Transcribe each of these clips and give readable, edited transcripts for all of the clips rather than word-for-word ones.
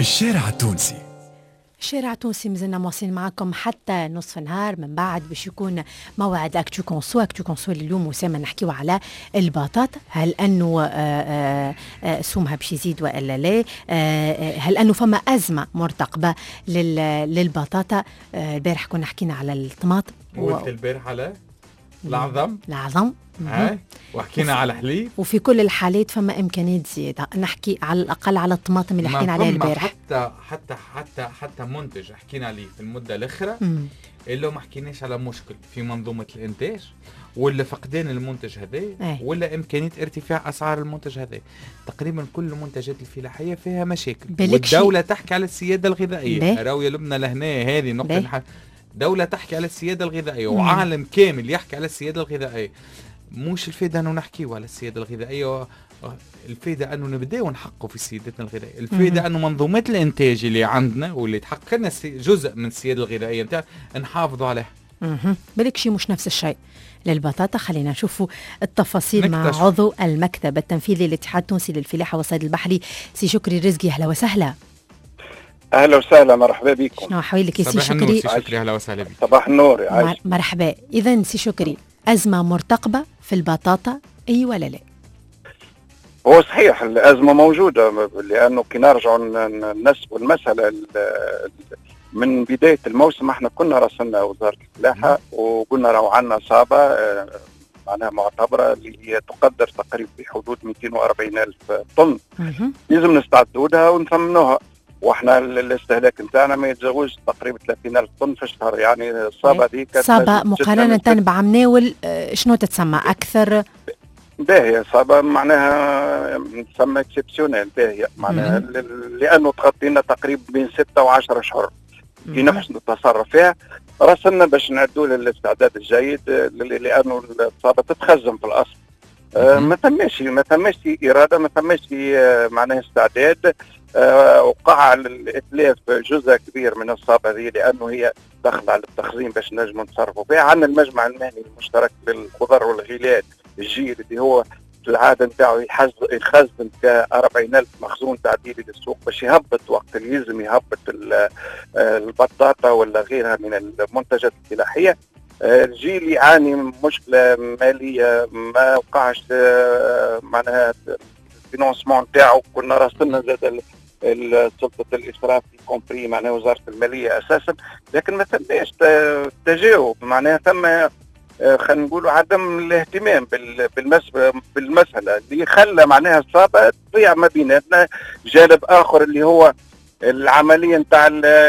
الشارع التونسي. الشارع التونسي مازلنا مواصلين معكم حتى نصف النهار. من بعد باش يكون موعد اكتو كونسو اليوم وسام نحكيو على البطاطا، هل انه سومها باش يزيد والا لا، هل انه فما ازمه مرتقبه للبطاطا. البارح كنا حكينا على الطماطم وقلت البارح على العظم وحكينا على حليب، وفي كل الحالات فما امكانيات زياده. نحكي على الاقل على الطماطم اللي حكينا عليها البارح. حتى منتج حكينا عليه في المده الاخرى اللي ما حكيناش على مشكل في منظومه الانتاج ولا فقدان المنتج هذا ولا امكانيه ارتفاع اسعار المنتج هذا. تقريبا كل المنتجات الفلاحيه فيها مشاكل، والدوله تحكي على السياده الغذائيه. راويه لبنى لهنا هذه نقطه دولة تحكي على السيادة الغذائية وعالم كامل يحكي على السيادة الغذائية. مش الفائدة أنه نحكيوا على السيادة الغذائية، الفائدة أنه نبدأ ونحققوا في سيادتنا الغذائية. الفائدة أنه منظومات الإنتاج اللي عندنا واللي تحقق لنا جزء من السيادة الغذائية نتاع نحافظوا عليها. بالك شيء مش نفس الشيء للبطاطا. خلينا نشوفوا التفاصيل مع عضو المكتب التنفيذي للاتحاد التونسي للفلاحة والصيد البحري سي شكري رزقي. أهلا وسهلا. اهلا وسهلا، مرحبا بكم. شنو حوالك يا سي شكري؟ سي شكري اهلا وسهلا بك. صباح النور. مرحبا. اذا سي شكري، ازمه مرتقبه في البطاطا اي ولا لا؟ هو صحيح الازمه موجوده، لانه كي نرجعوا نسبوا المساله من بدايه الموسم احنا كنا راسلنا وزاره الفلاحه وقلنا راهو عندنا اصابه معناها معتبره اللي هي تقدر تقريبا بحدود 240 الف طن. لازم نستعدوا لها ونثمنوها، واحنا الاستهلاك نتاعنا ما يتجاوزش تقريبا 30,000 طن في الشهر. يعني الصابه دي كانت صابه مقارنه بعمناول شنو تتسمى اكثر؟ باهيه صابه معناها تسمى اكسبسيونيل باهيه معناها لانه تغطي لنا تقريبا بين 6 و10 اشهر في نحسن التصرف فيها. راسلنا باش نعدوا للاستعداد الجيد لانه الصابه تتخزن في الاصل. ما ثماش اراده، ما ثماش معناها استعداد. وقع الاتلاف جزء كبير من الصابه هذه لانه هي داخله على التخزين باش نجموا نتصرفوا فيها. عندنا المجمع المهني المشترك للخضر والغلال الجيل اللي هو في العاده نتاعو يخزن ك 40,000 مخزون تعديلي للسوق باش يهبط وقت اللي يلزم يهبط البطاطا ولا غيرها من المنتجات الفلاحيه. الجيل يعاني من مشكله ماليه، ما وقعش معناها الفينونسمون نتاعو. كنا راسلنا زاد سلطه الاسراف كومبري معناها وزاره الماليه اساسا، لكن ما ثماش تجاوب. معناها ثم خلينا نقولوا عدم الاهتمام بالمساله اللي خلى معناها الصابه تضيع ما بيناتنا. جانب اخر اللي هو العمليه نتاع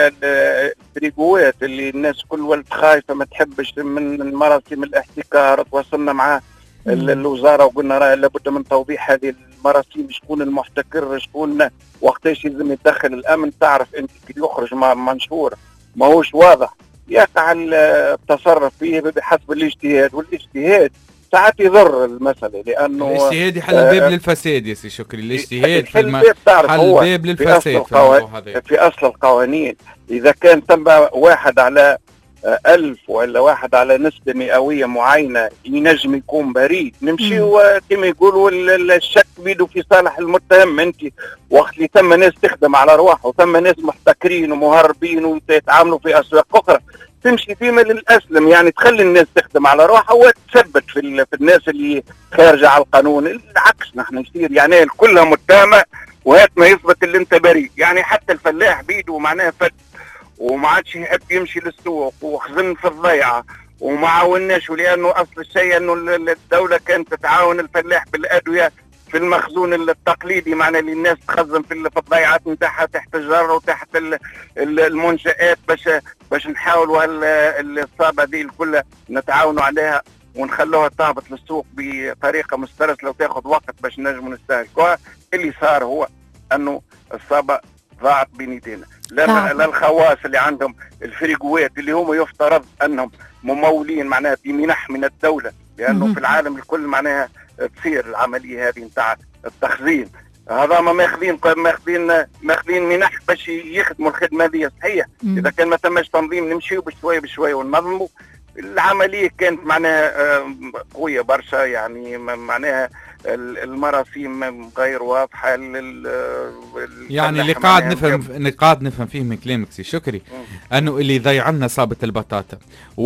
الفريقوات اللي الناس كل ولد خايفه ما تحبش من مراسم الاحتكار. تواصلنا مع الوزاره وقلنا راه لابد من توضيح هذه المراسيم، شكون المحتكر، شكون وقتاش يلزم يتدخل الامن. تعرف انت كي يخرج منشور ماهوش واضح يقع التصرف فيه بحسب الاجتهاد، والاجتهاد ساعات يضر المساله لانه الاجتهاد يحل الباب للفساد. يا سي شكري الاجتهاد حل الباب للفساد في اصل القوانين. اذا كان ثم واحد على 1000 ولا واحد على نسبة مئوية معينة ينجم يكون بريء، نمشي كما يقولوا الشك بيده في صالح المتهم. انت وقت اللي ثم ناس تخدم على ارواح وثم ناس محتكرين ومهربين ويتعاملوا في اسواق اخرى، تمشي فيما للاسلم. يعني تخلي الناس تخدم على ارواحها وتثبت في الناس اللي خارجة على القانون. العكس نحن نصير يعني كلها متهمة وهات ما يثبت اللي انت بريء. يعني حتى الفلاح بيده معناها فت وما عادش يحب يمشي للسوق وخزن في الضيعه وما عاوناش، ولانه اصل الشيء انه الدوله كانت تعاون الفلاح بالادويه في المخزون التقليدي معناه اللي الناس تخزن في الضيعات نتاعها تحت الجره وتحت المنشآت باش نحاولوا الصابه دي الكل نتعاونوا عليها ونخلوها تهبط للسوق بطريقه مسترسله وتاخذ وقت باش نجموا نستهلكوها. اللي صار هو انه الصابه ضاعت بين يدينا. لا الخواص اللي عندهم الفريقوات اللي هم يفترض انهم ممولين معناها بمنح من الدوله، لانه في العالم الكل معناها تصير العمليه هذه نتاع التخزين. هذا ما ماخذين منح باش يخدموا الخدمه هذه صحيح. اذا كان ما تمش تنظيم نمشيو بشويه بشويه وننظموا. العمليه كانت معناها قويه برشا، يعني معناها المراسيم غير واضحه. يعني اللي قاعد نفهم فيه من كلامك سي شكري انه اللي ضيع لنا صابه البطاطا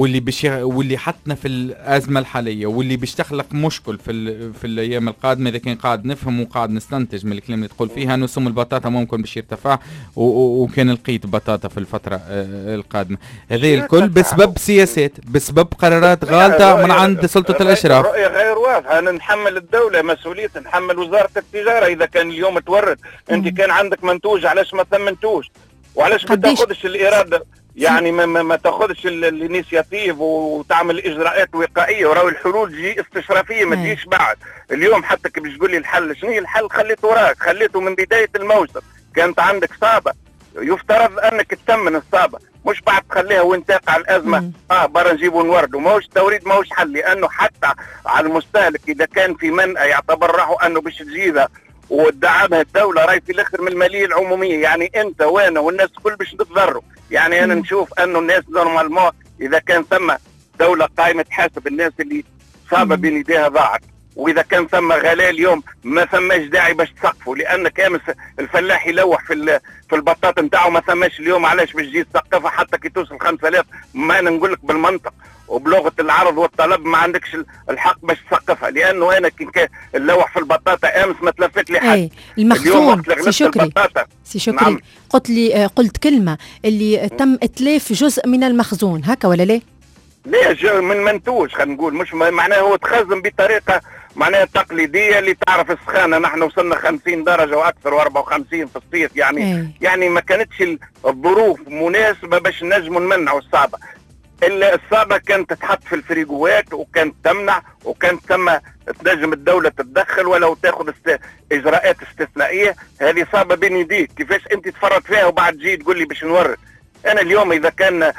واللي حطنا في الازمه الحاليه واللي باش تخلق مشكل في الايام القادمه، اذا كان قاعد نفهم وقاعد نستنتج من الكلام اللي تقول فيها انه سم البطاطا ممكن باش يرتفع وكان لقيت بطاطا في الفتره القادمه. هذه الكل بسبب سياسات، بسبب قرارات غالطه من عند سلطه الاشراف. رؤيه غير واضحه. انا نحمل الدوله مسؤوليه، نحمل وزاره التجاره. اذا كان اليوم تورد انت كان عندك منتوج علاش ما ثمنتوش؟ وعلاش ما تاخذش الاراده؟ يعني ما تاخذش الانيشياتيف وتعمل اجراءات وقائيه، وراو الحلول تجي استشرافيه ما تجيش بعد. اليوم حتى كي باش تقول لي الحل، شنو هي الحل؟ خليته وراك، خليته من بدايه الموسم. كانت عندك صابه يفترض انك تثمن الصابه، مش بعد تخليها وين تقع الازمه برا نجيبوا نوردوا. ماهوش التوريد ماهوش حل، لانه حتى على المستهلك اذا كان في منأى يعتبر راهو انه باش تجيبها وتدعمها الدوله، راهي في الاخر من الماليه العموميه. يعني انت وانا والناس الكل باش نتضروا. يعني انا نشوف انه الناس نورمالمون اذا كان ثم دوله قائمه تحاسب الناس اللي صابه بين يديها ضاعت، واذا كان ثم غلاء اليوم ما ثماش داعي باش تسقفوا، لان كامل الفلاح يلوح في البطاطا نتاعو ما ثماش اليوم. علاش باش تجي تسقفها حتى كي توصل 5000؟ ما انا نقول لك بالمنطق وبلغه العرض والطلب ما عندكش الحق باش تسقفها، لانه انا كي نلوح في البطاطا امس ما تلفت لي حد. المخزون سي شكري نعم. قلت كلمه اللي تم اتلاف جزء من المخزون، هكا ولا لا؟ لا، من منتوج خلينا نقول، مش معناه هو تخزن بطريقه معناها تقليديه اللي تعرف السخانه. نحن وصلنا 50 درجه واكثر و54 في الصيف، يعني ما كانتش الظروف مناسبه باش نجموا نمنعوا الصعبه. الصعبه كانت تتحط في الفريجوات وكانت تمنع، وكانت ثم تنجم الدوله تتدخل ولو تاخذ اجراءات استثنائيه. هذه صعبه بين يديك، كيفاش انت تفرط فيها وبعد تجي تقول لي باش نورد؟ انا اليوم اذا كان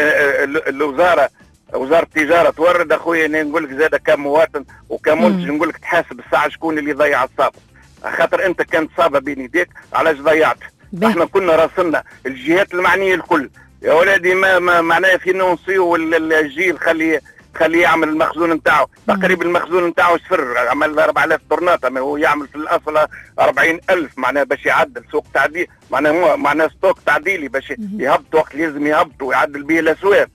وزاره التجاره تورد اخويا، نقول لك زاد كمواطن وكمنتج نقول لك تحاسب الساعه شكون اللي ضيع الصابه، خاطر انت كانت صابه بين يديك علاش ضيعت؟ احنا كنا راسلنا الجهات المعنيه الكل، يا ولادي ما معناها في نونسيو الجيل خليه يعمل المخزون نتاعو. تقريبا المخزون نتاعو صفر، عمل 4000 طرناطه، هو يعمل في الاصل 40,000 معناها باش يعدل سوق تعديل، معناها ستوك تعديلي باش يهبط وقت لازم يهبط ويعدل به الاسواق.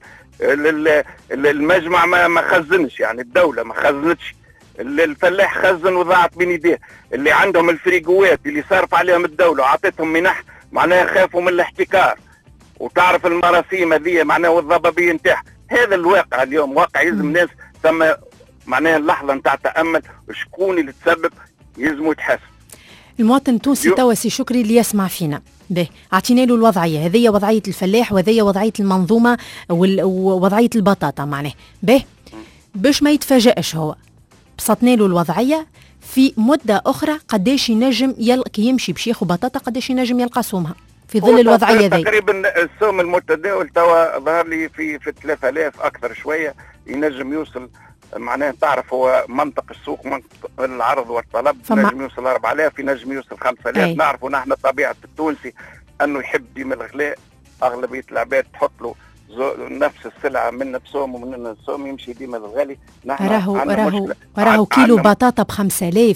المجمع ما خزنش، يعني الدوله ما خزنتش، الفلاح خزن وضاعت بين يديه. اللي عندهم الفريجوات اللي صارف عليهم الدوله وعطتهم منح معناها خافوا من الاحتكار. وتعرف المراسيم هذه معناها والضبابيه نتاعها، هذا الواقع اليوم واقع يلزم الناس ثم معناها اللحظه نتاع تامل شكون اللي تسبب يلزموا يتحاسب. المواطن التونسي توا سي شكري اللي يسمع فينا اعطينا له الوضعيه هذه، وضعيه الفلاح وهذه وضعيه المنظومه ووضعيه البطاطا معناه باش ما يتفاجئش. هو بسطنا له الوضعيه في مده اخرى قداش ينجم كي يمشي باش ياخذ بطاطا قداش ينجم يلقى سومها في ظل الوضعيه ذي. تقريبا السوم المتداول توا ظهر لي في 3000 اكثر شويه، ينجم يوصل معناه تعرف هو منطق السوق منطق العرض والطلب، ينجم يوصل 4000 ينجم يوصل 5000. نعرفوا نحن طبيعه التونسي انه يحب ديما الغلاء، اغلبيه العباد تحط له نفس السلعه من بسوم ومن السوم يمشي ديما الغالي. نحن راهو كيلو بطاطا ب5000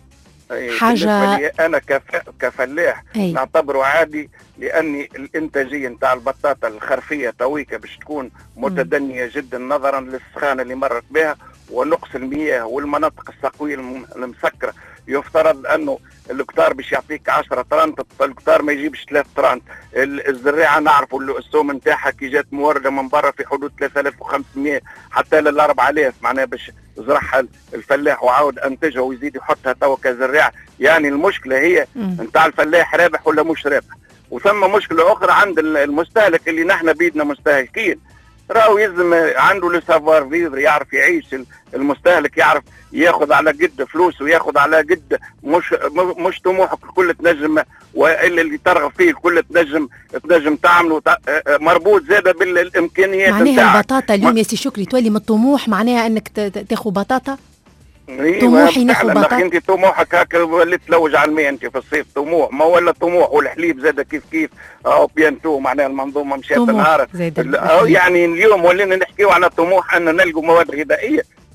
حاجه. انا كفلاح نعتبره عادي، لاني الانتاجيه نتاع البطاطا الخرفيه تويكا باش تكون متدنيه جدا نظرا للسخانه اللي مرت بها ونقص المياه والمناطق السقويه المسكره. يفترض انه الكتار باش يعطيك 10 طرنت، الكتار ما يجيبش 3 طرنت. الزراعه نعرفوا السوم نتاعها كي جات مورده من برا في حدود 3500 حتى ل 4000 معناها باش زرعها الفلاح وعاود انتجها ويزيد يحطها توا كزراعه. يعني المشكله هي نتاع الفلاح رابح ولا مش رابح. وثم مشكله اخرى عند المستهلك اللي نحن بيدنا مستهلكين، راهو يلزم عنده لو سافوار فيفر، يعرف يعيش. المستهلك يعرف ياخذ على قد فلوس وياخذ على قد مش طموحك الكل تنجم، والا اللي ترغب فيه الكل تنجم تعمله مربوط زاده بالامكانيات نتاعك. معناها البطاطا اليوم يا سي شكري تولي من الطموح معناها انك تاخذ بطاطا. طموحي ناخذ بطاطا. انت طموحك هكا وليت تلوج على الماء انت في الصيف طموح، ما ولا طموح والحليب زاد كيف او بيانتو معناها المنظومه مشات نهارت. يعني اليوم ولينا نحكيو على طموح ان نلقوا مواد غذائيه.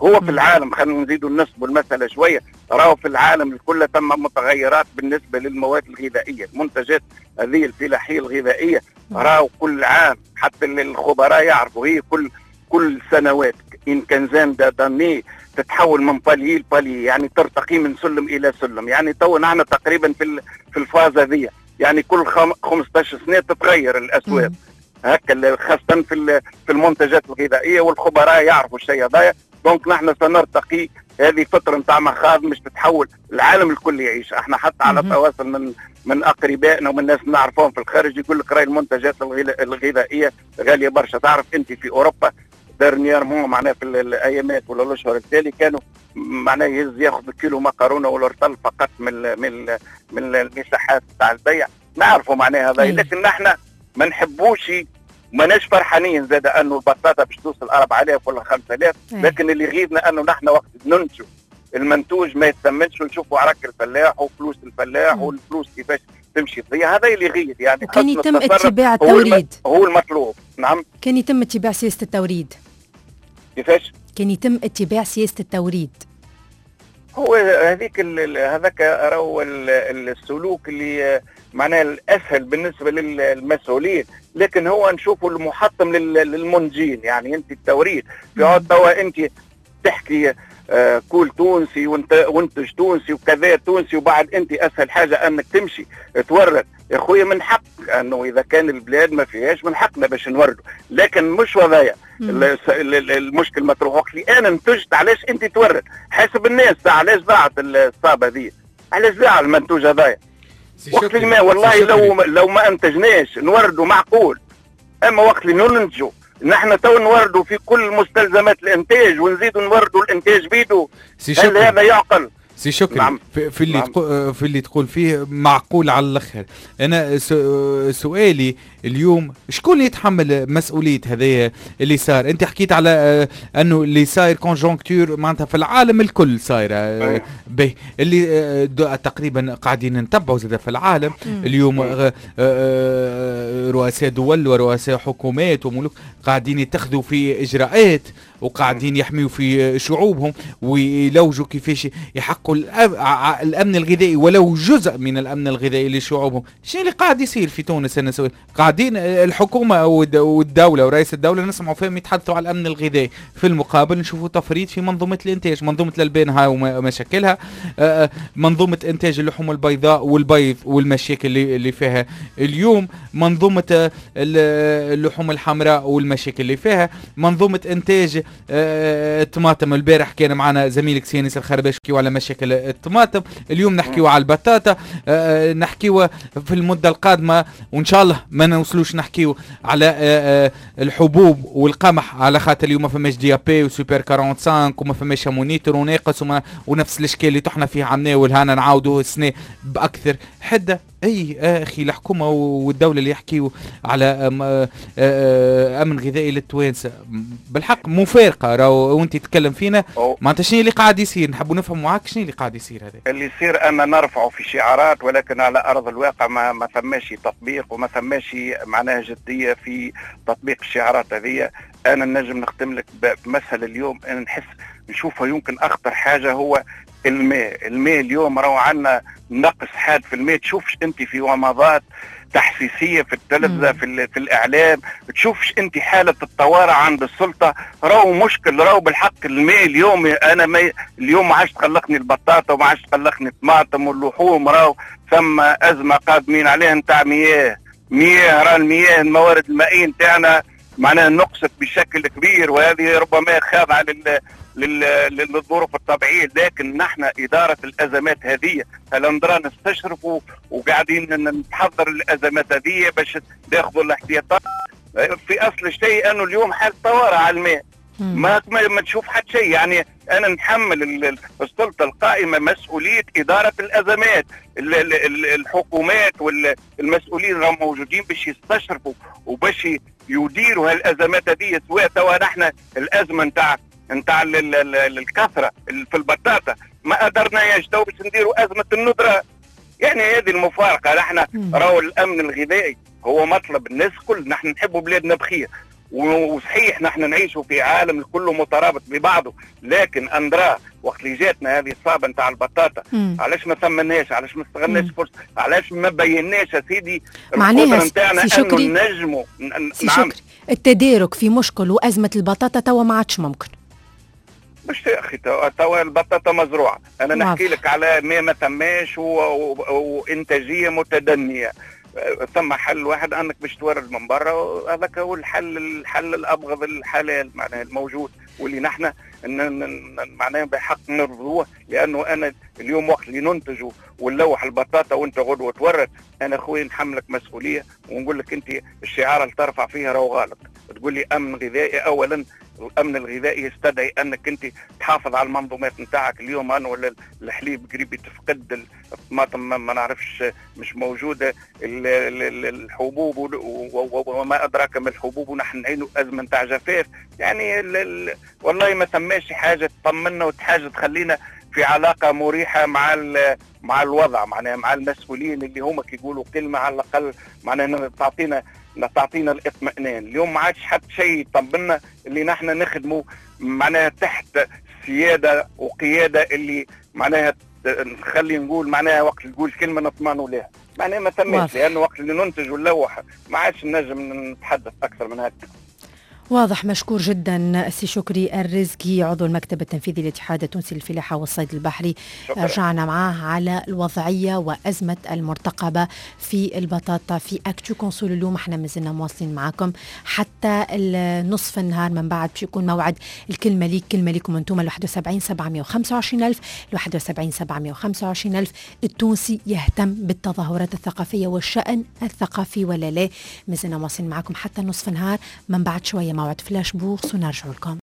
هو في العالم، خلينا نزيدوا النسبة المسألة شوية، راهو في العالم الكل تم متغيرات بالنسبة للمواد الغذائية، المنتجات هذه الفلاحية الغذائية راهو كل عام، حتى الخبراء يعرفوا هي كل سنوات إن كان زان داني تتحول من بالي لبالي، يعني ترتقي من سلم إلى سلم. يعني تو نحن تقريبا في الفاز هذه، يعني كل 15 سنة تتغير الأسواق هكا، خاصة في المنتجات الغذائية، والخبراء يعرفوا الشيء هذا. دونك نحن سنرتقي، هذه فترة نتاع مخاض مش تتحول، العالم الكل يعيش. احنا حتى على تواصل من اقربائنا ومن الناس نعرفهم في الخارج يقول لك راي المنتجات الغذائية غالية برشا. تعرف انت في اوروبا دارنييرمون معناها في الايامات ولا الاشهر التالي كانوا معناها ياخذ كيلو مكرونة ولا رطل فقط من المساحات تاع البيع، نعرفوا معناها هذا. لكن نحن ما نحبوش، ماناش فرحانين زاد انه البطاطا باش توصل 4000 ولا 5000، لكن اللي يغيظنا انه نحن وقت ننتجوا المنتوج ما يتثمنش، ونشوفوا عرك الفلاح وفلوس الفلاح والفلوس كيفاش تمشي تضيع، هذا اللي يغيظ. يعني كان يتم اتباع التوريد، هو المطلوب. نعم، كان يتم اتباع سياسة التوريد. كيفاش؟ كان يتم اتباع سياسة التوريد. هو هذاك راهو السلوك اللي معناه الاسهل بالنسبه للمسؤولين، لكن هو نشوفه المحطم للمنتجين. يعني انت التوريد في عود توا انت تحكي كول تونسي وانتج تونسي وكذا تونسي، وبعد انت اسهل حاجه انك تمشي تورد. يا خويا من حق انه اذا كان البلاد ما فيهاش من حقنا باش نوردوا، لكن مش وضايا المشكل مطروح. وقت اللي انا انتجت علاش انت تورد؟ حسب الناس علاش ضاعت الصابه هذه، علاش ضاع المنتوج هذايا؟ وقت اللي ما والله لو ما انتجناش نوردوا معقول، اما وقت اللي ننتجوا نحن تو نوردوا في كل مستلزمات الانتاج ونزيدوا نوردوا الانتاج بيدو، هل هذا يعقل؟ سي شكري. نعم. في اللي تقول فيه معقول على الاخر. انا سؤالي اليوم شكون اللي يتحمل مسؤوليه هذايا اللي صار؟ انت حكيت على انه اللي صاير كونجونكتور معناتها في العالم الكل صايره به، اللي تقريبا قاعدين نتبعوا زاد في العالم اليوم رؤساء دول ورؤساء حكومات وملوك قاعدين يتخذوا في اجراءات وقاعدين يحميوا في شعوبهم ويلوجوا كيفاش يحققوا الامن الغذائي ولو جزء من الامن الغذائي لشعوبهم. شنو اللي قاعد يصير في تونس؟ انا سؤال، قاعدين الحكومه والدوله ورئيس الدوله نسمعوا فيهم يتحدثوا على الامن الغذائي، في المقابل نشوفوا تفريط في منظومه الانتاج، منظومه الالبان هاي ومشاكلها، منظومه انتاج اللحوم البيضاء والبيض والمشاكل اللي فيها اليوم، منظومه اللحوم الحمراء والمشاكل اللي فيها، منظومه انتاج الطماطم. البارح كان معنا زميلك سيانيس الخرباش نحكيو على مشاكل الطماطم، اليوم نحكيو على البطاطا، نحكيو في المده القادمه وان شاء الله ما نوصلوش نحكيو على الحبوب والقمح، على خاطر اليوم ما فماش دي بي وسوبر 45 وما فماش مونيتور وناقص ونفس الاشكال اللي طحنا فيه عنا والهانا نعاودوه السنه باكثر حده. اي اخي الحكومه والدوله اللي يحكيوا على امن غذائي للتوانسه بالحق مفارقه، راهو وانت تتكلم فينا معناتها شنو اللي قاعد يصير؟ نحبوا نفهم معاك شنو اللي قاعد يصير. هذا اللي يصير ان نرفعه في شعارات، ولكن على ارض الواقع ما ثماش تطبيق وما ثماش معناها جديه في تطبيق الشعارات هذه. انا نجم نختم لك بمسألة اليوم انا نشوفها يمكن اخطر حاجه هو الماء اليوم راهو عندنا نقص حاد في الماء. تشوفش انت في ومضات تحسيسيه في التلفزه في الاعلام، تشوفش انت حاله الطوارئ عند السلطه، راهو مشكل، راهو بالحق الماء اليوم. انا اليوم ما عادش تقلقني البطاطا وما عادش تقلقني الطماطم واللحوم، راهو ثم ازمه قادمين عليها نتاع مياه، راه المياه الموارد المائيه نتاعنا معناها نقصت بشكل كبير، وهذه ربما خاضعه للظروف الطبيعيه. لكن نحن اداره الازمات هذه هلندرا نستشرفوا وقاعدين نحضر الازمات هذه باش ناخذوا الاحتياطات. في اصل الشيء انه اليوم حال طوارئ على الماء، ما تشوف حد شيء. يعني انا نحمل السلطه القائمه مسؤوليه اداره الازمات، الحكومات والمسؤولين راهم موجودين باش يستشرفوا وباش يديروا هالازمات هذه. سواء توا نحن الازمه نتاع الكثره في البطاطا ما قدرناش تو باش نديروا ازمه الندره. يعني هذه المفارقه. نحن راهو الامن الغذائي هو مطلب الناس كل، نحن نحبوا بلادنا بخير، وصحيح نحن نعيش في عالم كله مترابط ببعضه، لكن أندرا وقت اللي جاتنا هذه الصابة نتاع البطاطا علاش ما ثمناش؟ علاش ما استغلناش فرصة؟ علاش ما بيناش يا سيدي القدرة نتاعنا انه نجموا؟ نعم، التدارك في مشكل وأزمة البطاطا توا ما عادش ممكن. مش يا اخي توا البطاطا مزروعه، انا نحكي لك على ما ثماش وانتاجيه متدنيه. ثم حل واحد انك باش تورد من برا، هذاك هو الحل الابغض الحلال معناها الموجود، واللي نحن معناها بحق نرضوه. لانه انا اليوم وقت اللي ننتجه ونلوح البطاطا وانت غدوه تورد، انا خويا نحملك مسؤوليه ونقول لك انت الشعار اللي ترفع فيها راهو غلط. تقول لي امن غذائي، اولا الامن الغذائي يستدعي انك انت تحافظ على المنظومات نتاعك. اليوم انا ولا الحليب قريب تفقد، الطماطم ما نعرفش مش موجوده، الحبوب وما ادراك ما الحبوب، ونحن نعينوا ازمه نتاع جفاف. يعني والله ما ثماش حاجه تطمنا وحاجه تخلينا في علاقه مريحه مع الوضع، معناها مع المسؤولين اللي هما كيقولوا كلمه على الاقل معناها تعطينا الاطمئنان. اليوم ما عادش حتى شيء يطمنا اللي نحن نخدموا معناها تحت سياده وقياده اللي معناها نخلي نقول معناها وقت نقول كلمه نطمنوا لها، معناها ما ثماش. لانه وقت اللي ننتج ونلوح ما عادش نجم نتحدث اكثر من هذا. واضح. مشكور جدا سي شكري الرزقي، عضو المكتب التنفيذي للاتحاد التونسي للفلاحة والصيد البحري. رجعنا معاه على الوضعية وأزمة المرتقبة في البطاطا في أكتو كونسول. اليوم احنا مازلنا مواصلين معاكم حتى نصف النهار، من بعد باش يكون موعد الكلمة ليك كلمة ليكم انتم 71 725 ألف 71 725 ألف. التونسي يهتم بالتظاهرات الثقافية والشأن الثقافي ولا لا؟ مازلنا مواصلين معاكم حتى نصف النهار، من بعد شوية موعد فلاش بورس ونرجع لكم.